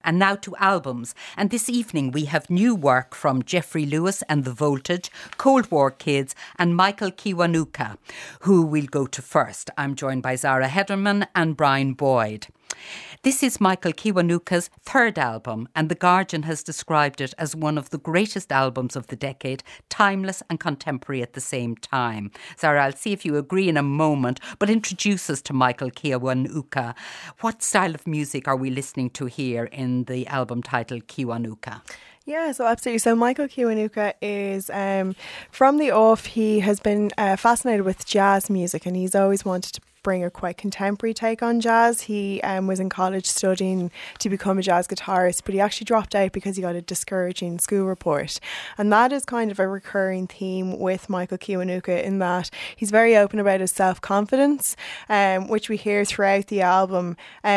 And now to albums. And this evening we have new work from Jeffrey Lewis and The Voltage, Cold War Kids and Michael Kiwanuka, who we'll go to first. I'm joined by Zara Hederman and Brian Boyd. This is Michael Kiwanuka's third album, and The Guardian has described it as one of the greatest albums of the decade, timeless and contemporary at the same time. Zara, I'll see if you agree in a moment, but introduce us to Michael Kiwanuka. What style of music are we listening to here in the album titled Kiwanuka? Yeah, so absolutely. So Michael Kiwanuka is, from the off, he has been fascinated with jazz music, and he's always wanted to bring a quite contemporary take on jazz. He was in college studying to become a jazz guitarist, but he actually dropped out because he got a discouraging school report. And that is kind of a recurring theme with Michael Kiwanuka, in that he's very open about his self-confidence, which we hear throughout the album.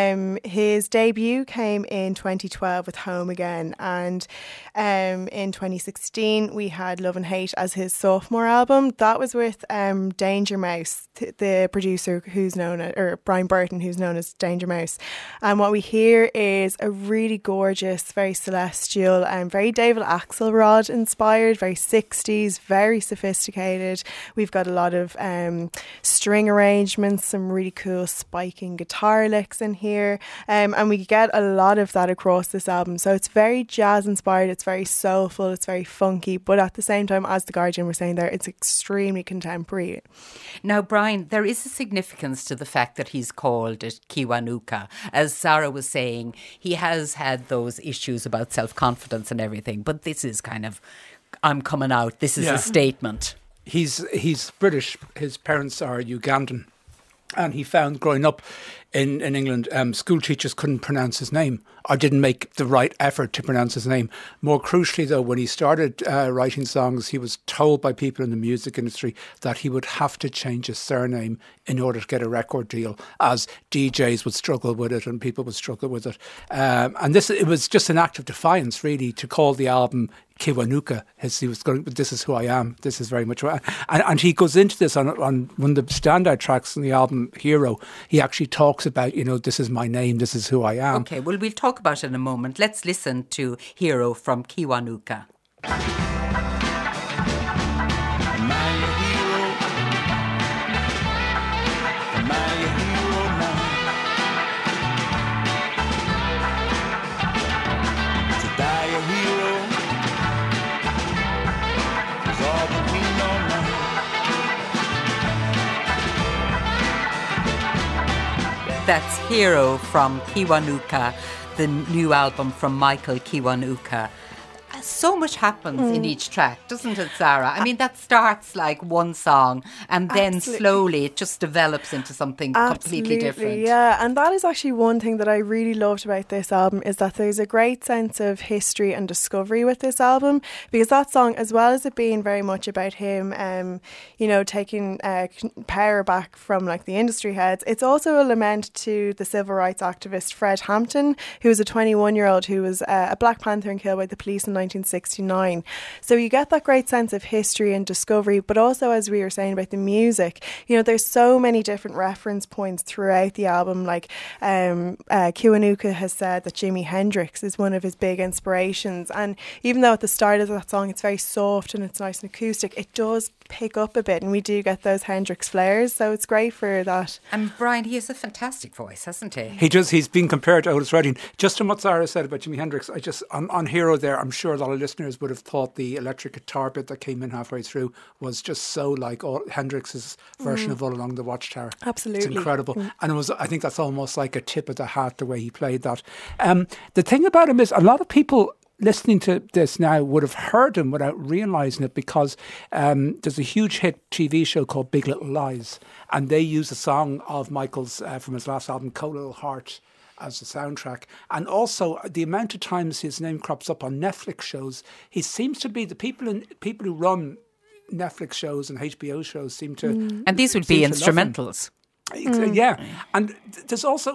His debut came in 2012 with Home Again, and in 2016 we had Love and Hate as his sophomore album. That was with Danger Mouse, the producer who's known as, or Brian Burton, who's known as Danger Mouse. And what we hear is a really gorgeous, very celestial and very David Axelrod inspired, very 60s, very sophisticated. We've got a lot of string arrangements, some really cool spiking guitar licks in here, and we get a lot of that across this album. So it's very jazz inspired, it's very soulful, it's very funky, but at the same time, as The Guardian were saying there, it's extremely contemporary. Now, Brian, there is a significance to the fact that he's called it Kiwanuka. As Sarah was saying, he has had those issues about self-confidence and everything, but this is kind of, I'm coming out, this is a statement. He's British, his parents are Ugandan, and he found growing up in England, school teachers couldn't pronounce his name or didn't make the right effort to pronounce his name. More crucially, though, when he started writing songs, he was told by people in the music industry that he would have to change his surname in order to get a record deal, as DJs would struggle with it and people would struggle with it. And it was just an act of defiance, really, to call the album Kiwanuka. He was going, this is who I am. This is very much who I am. And he goes into this on one of the standout tracks on the album, Hero. He actually talks about, this is my name, this is who I am. Okay, well, we'll talk about it in a moment. Let's listen to Hero from Kiwanuka. That's Hero from Kiwanuka, the new album from Michael Kiwanuka. So much happens in each track, doesn't it, Sarah? I mean, that starts like one song and then slowly it just develops into something completely different. Yeah, and that is actually one thing that I really loved about this album, is that there's a great sense of history and discovery with this album, because that song, as well as it being very much about him, taking power back from like the industry heads, it's also a lament to the civil rights activist Fred Hampton, who was a 21-year-old who was a Black Panther and killed by the police in 1969. So you get that great sense of history and discovery, but also, as we were saying about the music, there's so many different reference points throughout the album. Like Kiwanuka has said that Jimi Hendrix is one of his big inspirations, and even though at the start of that song it's very soft and it's nice and acoustic, it does pick up a bit and we do get those Hendrix flares, so it's great for that. And Brian, he has a fantastic voice, hasn't he? He does. He's been compared to Otis Redding. Just on what Sarah said about Jimi Hendrix, I just on Hero there, I'm sure a lot of listeners would have thought the electric guitar bit that came in halfway through was just so like Hendrix's version of All Along the Watchtower. Absolutely. It's incredible. And I think that's almost like a tip of the hat, the way he played that. The thing about him is a lot of people listening to this now would have heard him without realising it, because there's a huge hit TV show called Big Little Lies, and they use a song of Michael's from his last album, Cold Little Heart, as the soundtrack. And also the amount of times his name crops up on Netflix shows, he seems to be the people who run Netflix shows and HBO shows seem to... And these would be instrumentals. Yeah. And there's also...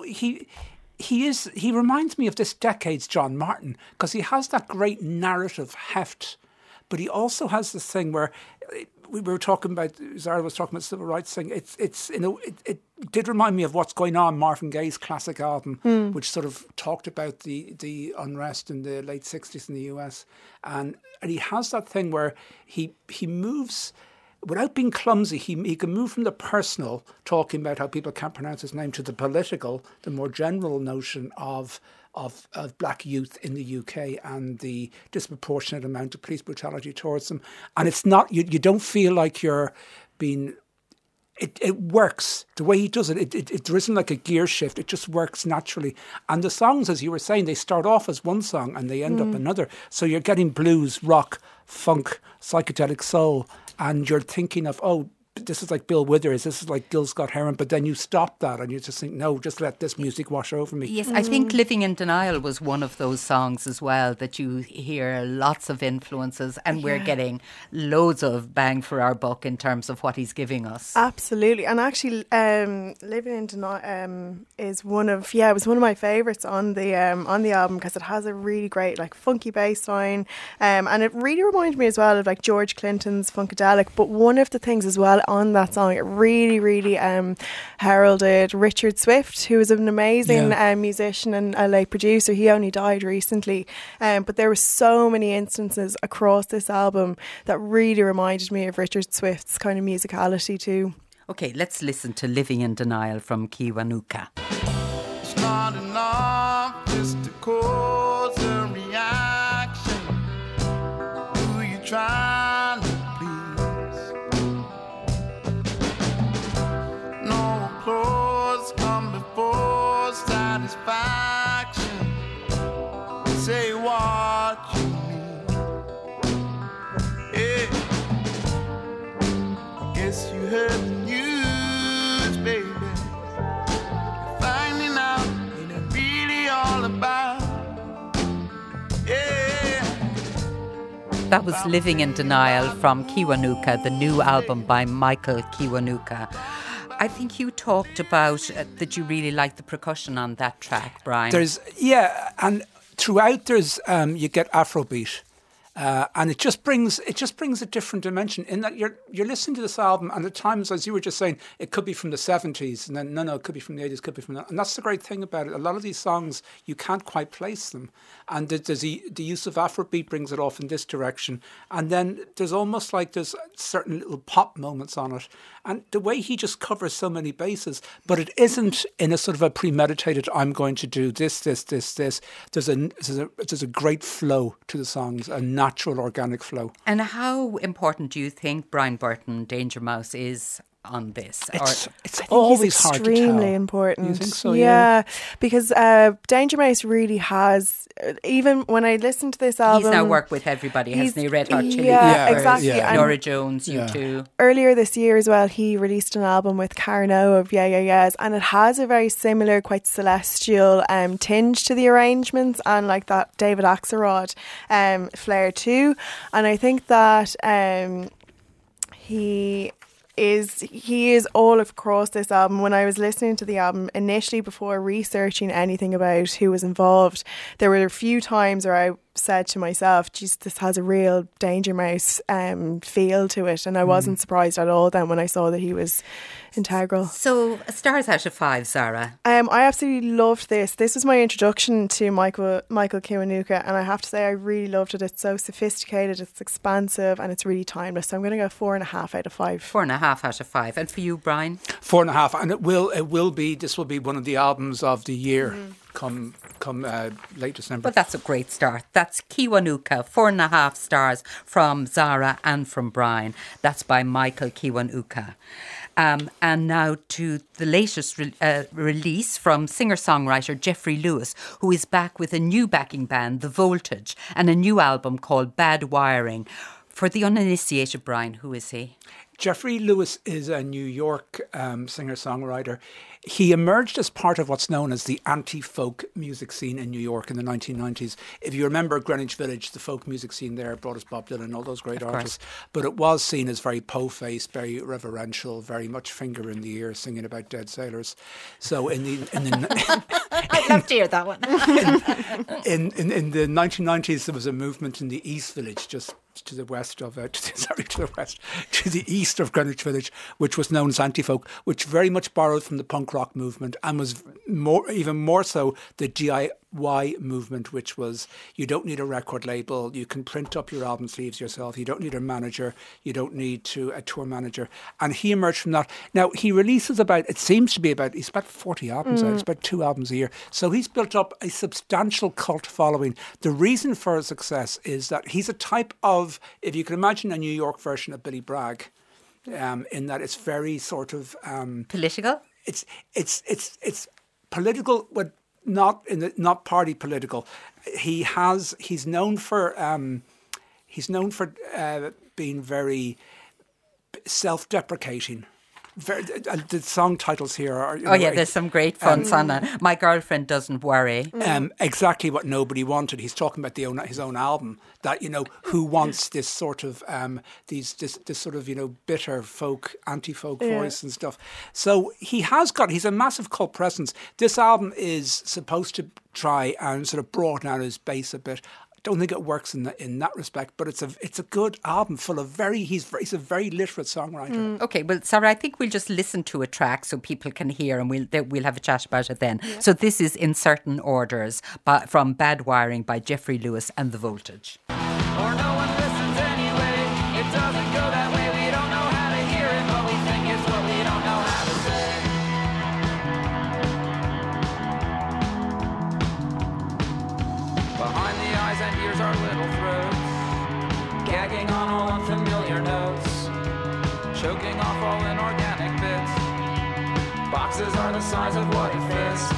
He reminds me of this decade's John Martin, because he has that great narrative heft, but he also has this thing where we were talking about, Zara was talking about civil rights thing. did remind me of What's Going On, Marvin Gaye's classic album, which sort of talked about the unrest in the late 60s in the US. And he has that thing where he moves, without being clumsy, he can move from the personal, talking about how people can't pronounce his name, to the political, the more general notion of black youth in the UK and the disproportionate amount of police brutality towards them. And it's not, you don't feel like you're being... It works. The way he does it, there isn't like a gear shift. It just works naturally. And the songs, as you were saying, they start off as one song and they end up another. So you're getting blues, rock, funk, psychedelic soul, and you're thinking of, oh, this is like Bill Withers, this is like Gil Scott-Heron, but then you stop that and you just think, no, just let this music wash over me. Yes, I think Living in Denial was one of those songs as well that you hear lots of influences, and we're getting loads of bang for our buck in terms of what he's giving us. Absolutely. And actually Living in Denial is one of my favourites on the album, because it has a really great like funky bass line, and it really reminded me as well of like George Clinton's Funkadelic. But one of the things as well on that song, it really heralded Richard Swift, who is an amazing musician and a late producer. He only died recently, but there were so many instances across this album that really reminded me of Richard Swift's kind of musicality too. Okay, let's listen to Living in Denial from Kiwanuka. It's not enough just to cause a reaction. Who you trying to applause come before satisfaction. Say what you mean. Yeah. Guess you heard the news, baby. You're finding out ain't it really all about. Yeah. That was Living in Denial from Kiwanuka, the new album by Michael Kiwanuka. I think you talked about that you really like the percussion on that track, Brian. And throughout there's you get Afrobeat, and it just brings a different dimension in that you're listening to this album, and at times, as you were just saying, it could be from the 70s, and then no, it could be from the 80s, could be from that, and that's the great thing about it. A lot of these songs you can't quite place them, and there's the use of Afrobeat brings it off in this direction, and then there's almost like there's certain little pop moments on it. And the way he just covers so many bases, but it isn't in a sort of a premeditated, I'm going to do this. There's a great flow to the songs, a natural, organic flow. And how important do you think Brian Burton, Danger Mouse, is on this? It's always hard to tell. Extremely important. You think so? Yeah, because Danger Mouse really has. Even when I listen to this album, he's now worked with everybody, hasn't he? Red Hot Chili Peppers, exactly. Yeah. Norah Jones, U2. Earlier this year as well, he released an album with Karen O of Yeah Yeah Yeahs, and it has a very similar, quite celestial tinge to the arrangements, and like that David Axelrod flair too. And I think that he is all across this album. When I was listening to the album initially, before researching anything about who was involved, there were a few times where I said to myself, geez, this has a real Danger Mouse feel to it, and I wasn't surprised at all then when I saw that he was integral. So, stars out of 5, Zara. I absolutely loved this. This was my introduction to Michael Kiwanuka, and I have to say I really loved it. It's so sophisticated, it's expansive, and it's really timeless. So I'm going to go 4.5 out of 5. 4.5 out of 5. And for you, Brian? 4.5, and this will be one of the albums of the year. Come late December. Well, that's a great start. That's Kiwanuka, 4.5 stars from Zara and from Brian. That's by Michael Kiwanuka. And now to the latest release from singer-songwriter Jeffrey Lewis, who is back with a new backing band, The Voltage, and a new album called Bad Wiring. For the uninitiated, Brian, who is he? Jeffrey Lewis is a New York singer-songwriter. He emerged as part of what's known as the anti-folk music scene in New York in the 1990s. If you remember Greenwich Village, the folk music scene there brought us Bob Dylan and all those great artists. But it was seen as very po-faced, very reverential, very much finger in the ear, singing about dead sailors. So in the I'd love to hear that one. in the 1990s, there was a movement in the East Village, just to the east east of Greenwich Village, which was known as anti-folk, which very much borrowed from the punk rock movement and was even more so the DIY movement, which was you don't need a record label, you can print up your album sleeves yourself, you don't need a manager, you don't need a tour manager. And he emerged from that. Now, he releases he's about 40 albums out, it's about 2 albums a year. So he's built up a substantial cult following. The reason for his success is that he's a type of, if you can imagine a New York version of Billy Bragg, in that it's very sort of... political? It's political, but not party political. He's known for being very self-deprecating. The song titles here are... there's some great fun, Sana. My Girlfriend Doesn't Worry. Exactly what nobody wanted. He's talking about his own album, that, who wants this sort of, this sort of, bitter folk, anti-folk voice and stuff. So he's a massive cult presence. This album is supposed to try and sort of broaden out his base a bit. Don't think it works in that respect, but it's a good album full of he's a very literate songwriter. Okay, well, Sarah, I think we'll just listen to a track so people can hear, and we'll have a chat about it then. Yeah. So this is In Certain Orders from Bad Wiring by Jeffrey Lewis and The Voltage. Or no one listens anyway. It doesn't go that way. We don't know how to hear it, but we think it's what we don't know how to say. Behind the eyes and ears are little throats, gagging on all unfamiliar notes, choking off all inorganic bits. Boxes are the size of what it fits.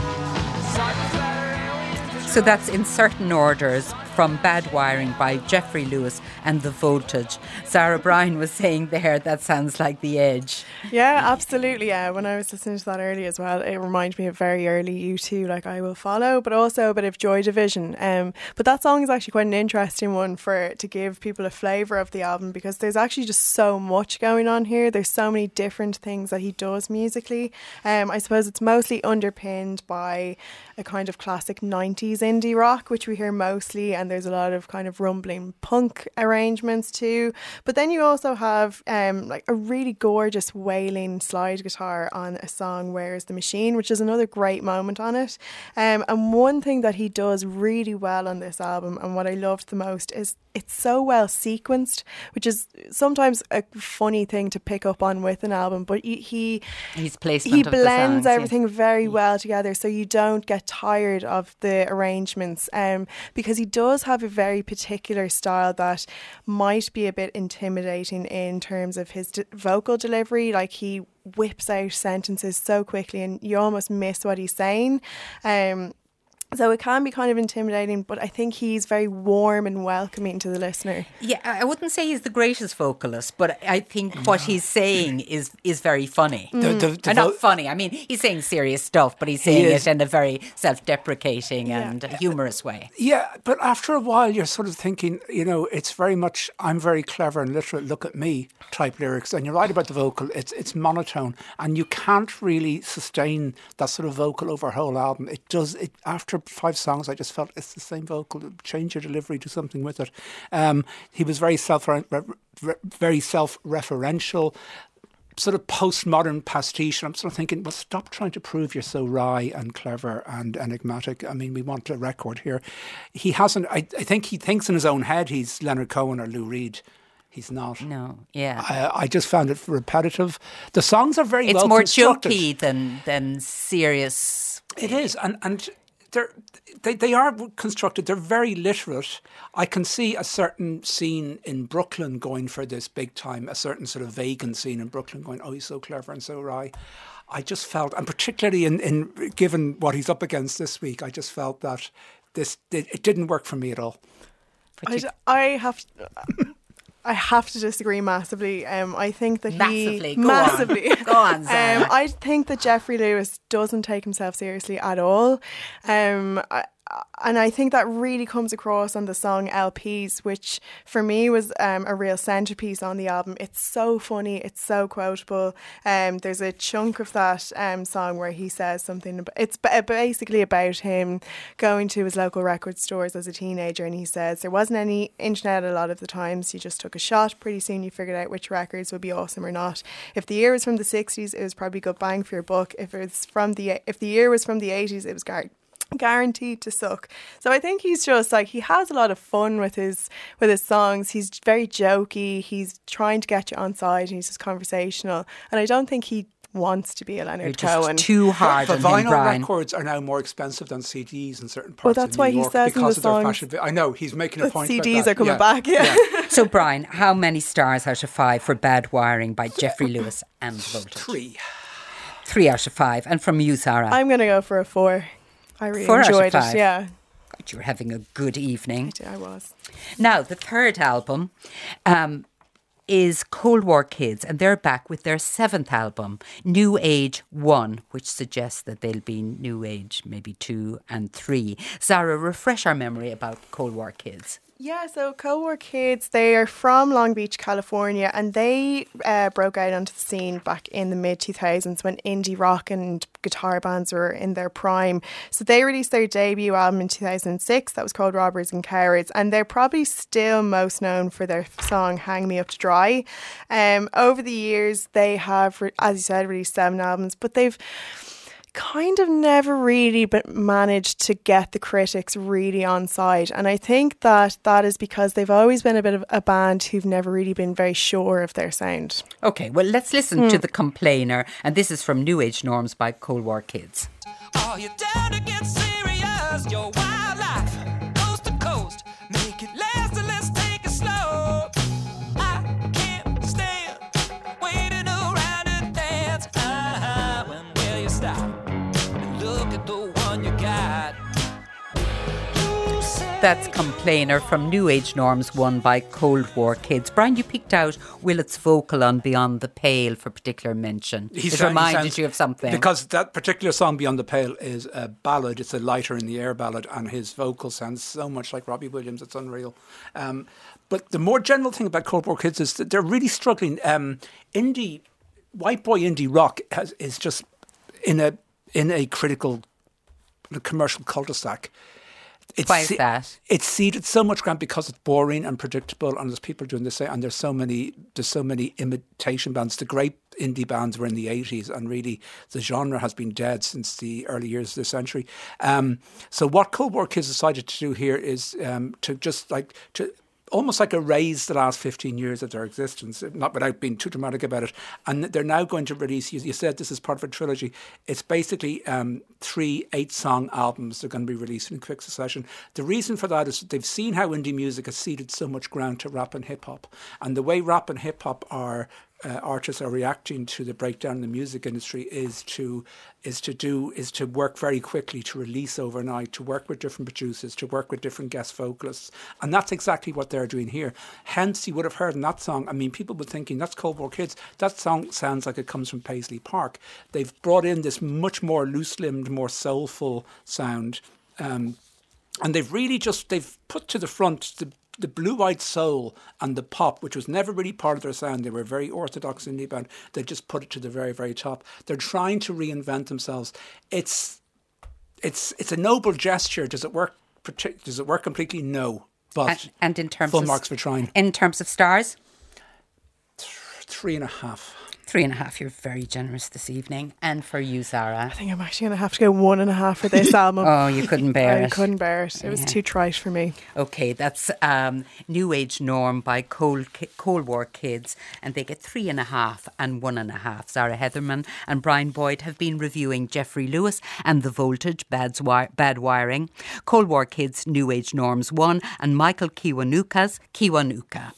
So that's In Certain Orders from Bad Wiring by Jeffrey Lewis and The Voltage. Sarah Bryan was saying there, that sounds like The Edge. Yeah, absolutely. Yeah, when I was listening to that earlier as well, it reminded me of very early U2, like I Will Follow, but also a bit of Joy Division. But that song is actually quite an interesting one to give people a flavour of the album, because there's actually just so much going on here. There's so many different things that he does musically. I suppose it's mostly underpinned by a kind of classic 90s indie rock, which we hear mostly, and there's a lot of kind of rumbling punk arrangements too. But then you also have like a really gorgeous wailing slide guitar on a song, Where's the Machine, which is another great moment on it. And one thing that he does really well on this album, and what I loved the most, is it's so well sequenced, which is sometimes a funny thing to pick up on with an album, but he blends everything very well together, so you don't get tired of the arrangements, because he does have a very particular style that might be a bit intimidating in terms of his vocal delivery. Like, he whips out sentences so quickly and you almost miss what he's saying. So it can be kind of intimidating, but I think he's very warm and welcoming to the listener. Yeah, I wouldn't say he's the greatest vocalist, but I think what he's saying is very funny. Not funny, I mean, he's saying serious stuff, but he's saying it in a very self-deprecating and humorous way. Yeah, but after a while you're sort of thinking, it's very much, I'm very clever and literate, look at me type lyrics. And you're right about the vocal, it's monotone, and you can't really sustain that sort of vocal over a whole album. After 5 songs, I just felt it's the same vocal. Change your delivery, do something with it. He was very self-referential, sort of postmodern pastiche. And I'm sort of thinking, well, stop trying to prove you're so wry and clever and enigmatic. I mean, we want a record here. He hasn't. I think he thinks in his own head he's Leonard Cohen or Lou Reed. He's not. No, yeah. I just found it repetitive. The songs are very well constructed. It's more jumpy than serious. It is, and they are constructed. They're very literate. I can see a certain scene in Brooklyn going for this big time, a certain sort of Vagan scene in Brooklyn going, oh, he's so clever and so wry. I just felt, and particularly in given what he's up against this week, I just felt that it didn't work for me at all. I have to disagree massively. I think that massively. Go on, Zara. I think that Jeffrey Lewis doesn't take himself seriously at all. And I think that really comes across on the song LPs, which for me was a real centerpiece on the album. It's so funny, it's so quotable. There's a chunk of that song where he says something. It's basically about him going to his local record stores as a teenager, and he says there wasn't any internet a lot of the times. You just took a shot. Pretty soon you figured out which records would be awesome or not. If the year was from the 60s, it was probably good bang for your buck. If the year was from the 80s, it was guaranteed to suck. So I think he's just like, he has a lot of fun with his songs. He's very jokey. He's trying to get you on side, and he's just conversational. And I don't think he wants to be a Leonard Cohen. Too hard But on him, vinyl Brian. records are now more expensive than CDs in certain parts Well, that's of why New he York says in the because of their songs fashion. I know, he's making a that point CDs about that. are coming back. Yeah. So, Brian, how many stars out of 5 for Bad Wiring by Jeffrey Lewis and Voltage? 3. 3 out of 5. And from you, Sarah? I'm going to go for a 4. I really 4 out of enjoyed 5. it. Yeah, God, you're having a good evening. I was. Now, the third album is Cold War Kids, and they're back with their 7th album, New Age 1, which suggests that they'll be New Age maybe 2 and 3. Zara, refresh our memory about Cold War Kids. Yeah, so Cold War Kids, they are from Long Beach, California, and they broke out onto the scene back in the mid-2000s when indie rock and guitar bands were in their prime. So they released their debut album in 2006 that was called Robbers and Cowards, and they're probably still most known for their song Hang Me Up to Dry. Over the years, they have, as you said, released 7 albums, but they've kind of never really managed to get the critics really on side, and I think that is because they've always been a bit of a band who've never really been very sure of their sound. Okay, well, let's listen to The Complainer, and this is from New Age Norms by Cold War Kids. Are you down to get serious? Your wildlife, coast to coast, make it last and let's take it slow. I can't stand waiting around and dance. When will you stop? Look at the one you got. That's Complainer from New Age Norms 1 by Cold War Kids. Brian, you picked out Willett's vocal on Beyond the Pale for particular mention. It reminded you of something. Because that particular song, Beyond the Pale, is a ballad. It's a lighter in the air ballad, and his vocal sounds so much like Robbie Williams. It's unreal. But the more general thing about Cold War Kids is that they're really struggling. White boy indie rock is just in a critical commercial cul-de-sac. Why is that? It's seeded so much ground because it's boring and predictable, and there's people doing this, and there's so many imitation bands. The great indie bands were in the 80s, and really the genre has been dead since the early years of the century. So what Cold War Kids decided to do here is to almost like erase the last 15 years of their existence, not without being too dramatic about it. And they're now going to release, you said this is part of a trilogy. It's basically 3 8-song albums they're going to be released in quick succession. The reason for that is that they've seen how indie music has ceded so much ground to rap and hip-hop. And the way rap and hip-hop artists are reacting to the breakdown in the music industry is to work very quickly, to release overnight, to work with different producers, to work with different guest vocalists, and that's exactly what they're doing here. Hence, you would have heard in that song. I mean, people were thinking that's Cold War Kids. That song sounds like it comes from Paisley Park. They've brought in this much more loose-limbed, more soulful sound, and they've put to the front the blue-eyed soul and the pop, which was never really part of their sound. They were a very orthodox indie band. They just put it to the very, very top. They're trying to reinvent themselves. It's a noble gesture. Does it work? Does it work completely? No. But and in terms full of marks for trying. In terms of stars, 3.5. 3.5. You're very generous this evening. And for you, Zara? I think I'm actually going to have to go 1.5 for this album. Oh, you couldn't bear it. I couldn't bear it. It was too trite for me. Okay, that's New Age Norm by Cold War Kids, and they get 3.5 and 1.5. Zara Heatherman and Brian Boyd have been reviewing Jeffrey Lewis and The Voltage, Bad Wiring, Cold War Kids, New Age Norms 1, and Michael Kiwanuka's Kiwanuka.